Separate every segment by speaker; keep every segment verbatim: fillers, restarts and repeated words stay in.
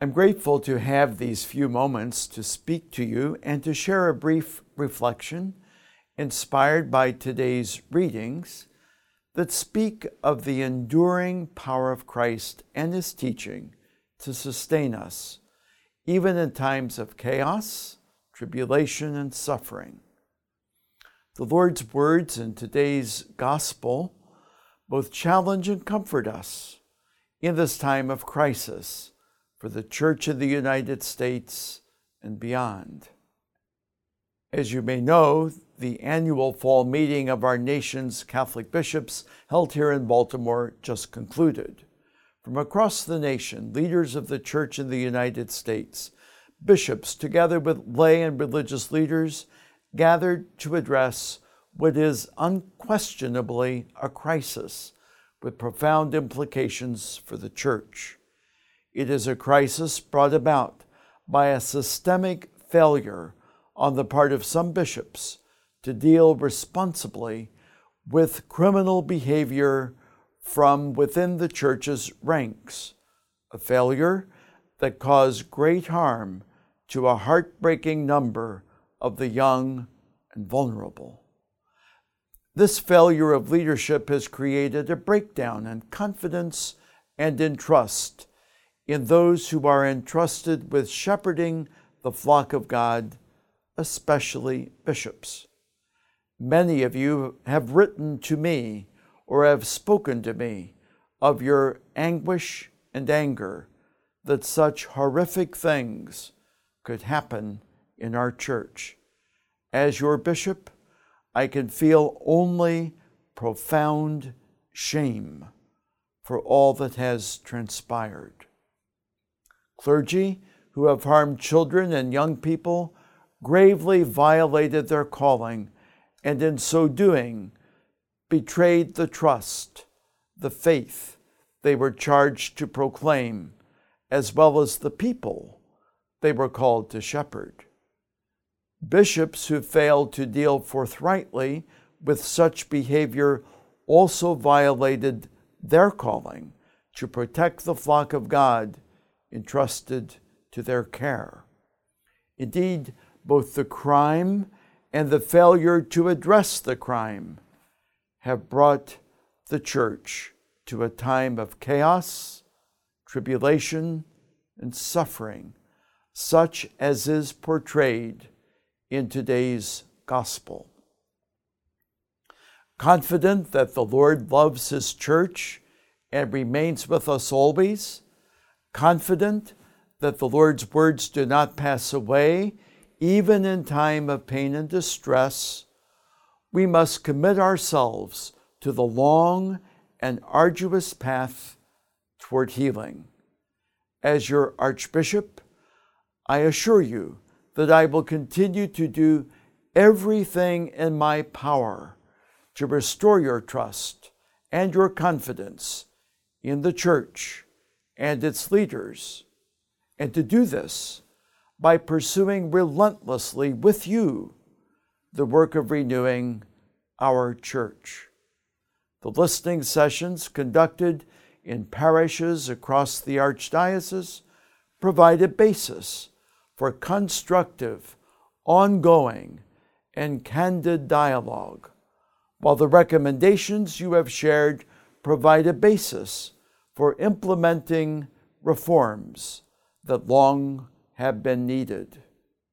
Speaker 1: I'm grateful to have these few moments to speak to you and to share a brief reflection inspired by today's readings that speak of the enduring power of Christ and His teaching to sustain us, even in times of chaos, tribulation, and suffering. The Lord's words in today's gospel both challenge and comfort us in this time of crisis for the Church in the United States and beyond. As you may know, the annual fall meeting of our nation's Catholic bishops held here in Baltimore just concluded. From across the nation, leaders of the Church in the United States, bishops, together with lay and religious leaders, gathered to address what is unquestionably a crisis with profound implications for the Church. It is a crisis brought about by a systemic failure on the part of some bishops to deal responsibly with criminal behavior from within the Church's ranks, a failure that caused great harm to a heartbreaking number of the young and vulnerable. This failure of leadership has created a breakdown in confidence and in trust in those who are entrusted with shepherding the flock of God, especially bishops. Many of you have written to me or have spoken to me of your anguish and anger that such horrific things could happen in our church. As your bishop, I can feel only profound shame for all that has transpired. Clergy who have harmed children and young people gravely violated their calling and in so doing betrayed the trust, the faith they were charged to proclaim, as well as the people they were called to shepherd. Bishops who failed to deal forthrightly with such behavior also violated their calling to protect the flock of God entrusted to their care. Indeed, both the crime and the failure to address the crime have brought the Church to a time of chaos, tribulation, and suffering, such as is portrayed in today's gospel. Confident that the Lord loves His Church and remains with us always, confident that the Lord's words do not pass away, even in time of pain and distress, we must commit ourselves to the long and arduous path toward healing. As your Archbishop, I assure you that I will continue to do everything in my power to restore your trust and your confidence in the Church and its leaders, and to do this by pursuing relentlessly with you the work of renewing our Church. The listening sessions conducted in parishes across the Archdiocese provide a basis for constructive, ongoing, and candid dialogue, while the recommendations you have shared provide a basis for implementing reforms that long have been needed.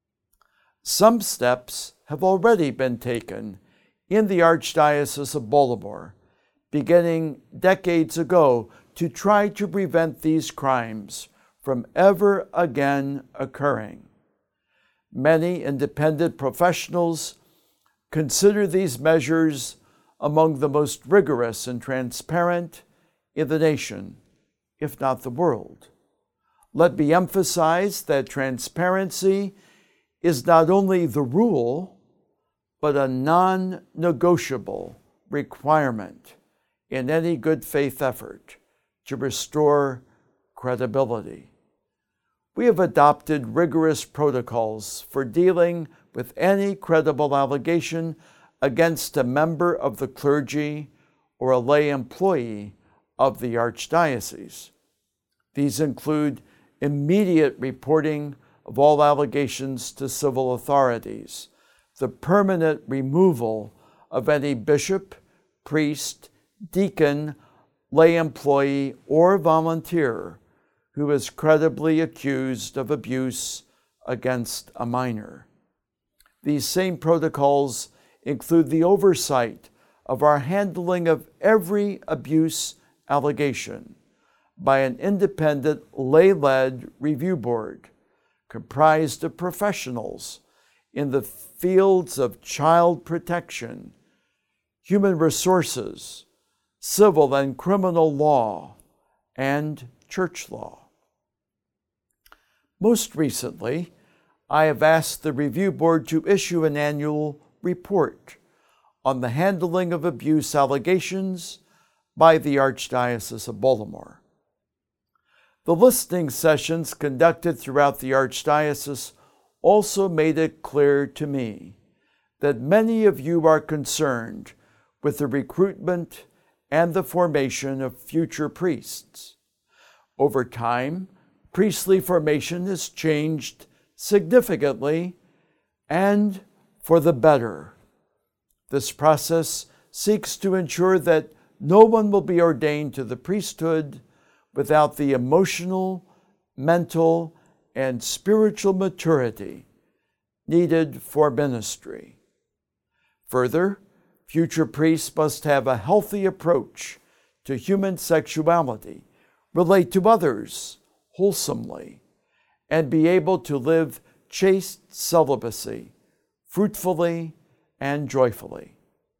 Speaker 1: Some steps have already been taken in the Archdiocese of Baltimore, beginning decades ago, to try to prevent these crimes from ever again occurring. Many independent professionals consider these measures among the most rigorous and transparent in the nation, if not the world. Let me emphasize that transparency is not only the rule, but a non-negotiable requirement in any good faith effort to restore credibility. We have adopted rigorous protocols for dealing with any credible allegation against a member of the clergy or a lay employee of the Archdiocese. These include immediate reporting of all allegations to civil authorities, the permanent removal of any bishop, priest, deacon, lay employee, or volunteer who is credibly accused of abuse against a minor. These same protocols include the oversight of our handling of every abuse allegation by an independent lay-led review board comprised of professionals in the fields of child protection, human resources, civil and criminal law, and church law. Most recently, I have asked the review board to issue an annual report on the handling of abuse allegations by the Archdiocese of Baltimore. The listening sessions conducted throughout the Archdiocese also made it clear to me that many of you are concerned with the recruitment and the formation of future priests. Over time, priestly formation has changed significantly and for the better. This process seeks to ensure that no one will be ordained to the priesthood without the emotional, mental, and spiritual maturity needed for ministry. Further, future priests must have a healthy approach to human sexuality, relate to others wholesomely, and be able to live chaste celibacy fruitfully and joyfully.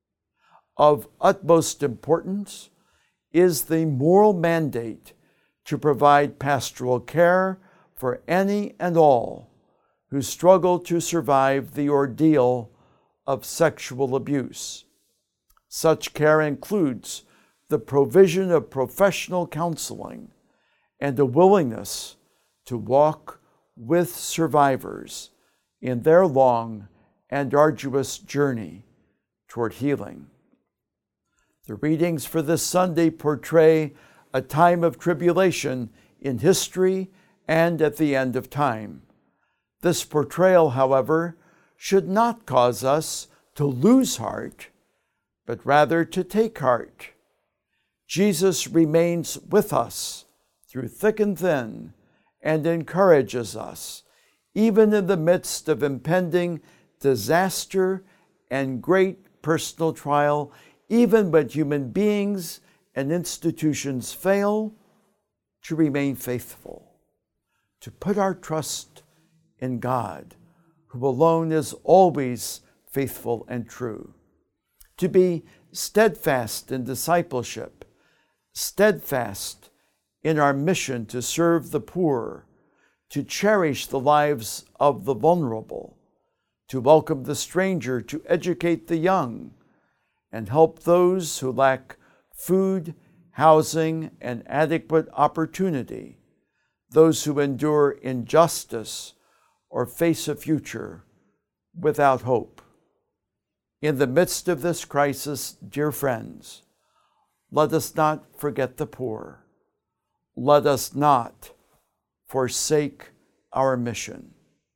Speaker 1: Of utmost importance is the moral mandate to provide pastoral care for any and all who struggle to survive the ordeal of sexual abuse. Such care includes the provision of professional counseling and a willingness to walk with survivors in their long and arduous journey toward healing. The readings for this Sunday portray a time of tribulation in history and at the end of time. This portrayal, however, should not cause us to lose heart, but rather to take heart. Jesus remains with us through thick and thin and encourages us, even in the midst of impending disaster and great personal trial, even when human beings and institutions fail, to remain faithful, to put our trust in God, who alone is always faithful and true, to be steadfast in discipleship, steadfast in our mission to serve the poor, to cherish the lives of the vulnerable, to welcome the stranger, to educate the young, and help those who lack food, housing, and adequate opportunity, those who endure injustice or face a future without hope. In the midst of this crisis, dear friends, let us not forget the poor. Let us not forsake our mission.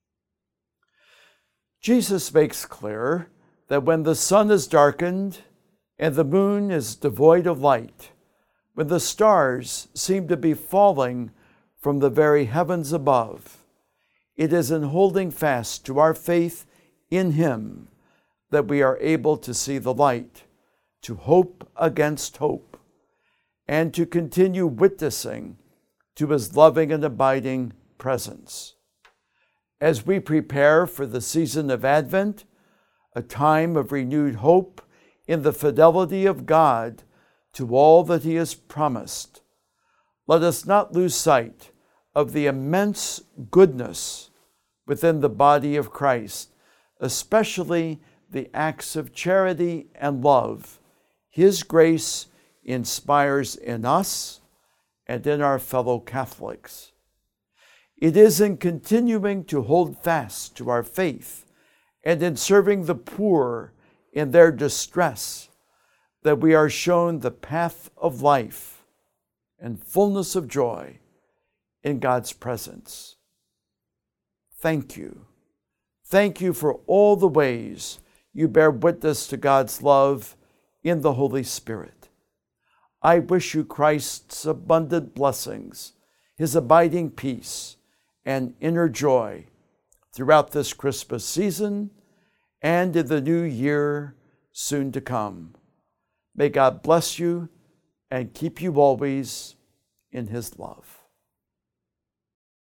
Speaker 1: Jesus makes clear that when the sun is darkened and the moon is devoid of light, when the stars seem to be falling from the very heavens above, it is in holding fast to our faith in Him that we are able to see the light, to hope against hope, and to continue witnessing to His loving and abiding presence. As we prepare for the season of Advent, a time of renewed hope in the fidelity of God to all that He has promised, let us not lose sight of the immense goodness within the body of Christ, especially the acts of charity and love His grace inspires in us and in our fellow Catholics. It is in continuing to hold fast to our faith and in serving the poor in their distress that we are shown the path of life and fullness of joy in God's presence. Thank you. Thank you for all the ways you bear witness to God's love in the Holy Spirit. I wish you Christ's abundant blessings, his abiding peace, and inner joy throughout this Christmas season and in the new year soon to come. May God bless you and keep you always in his love.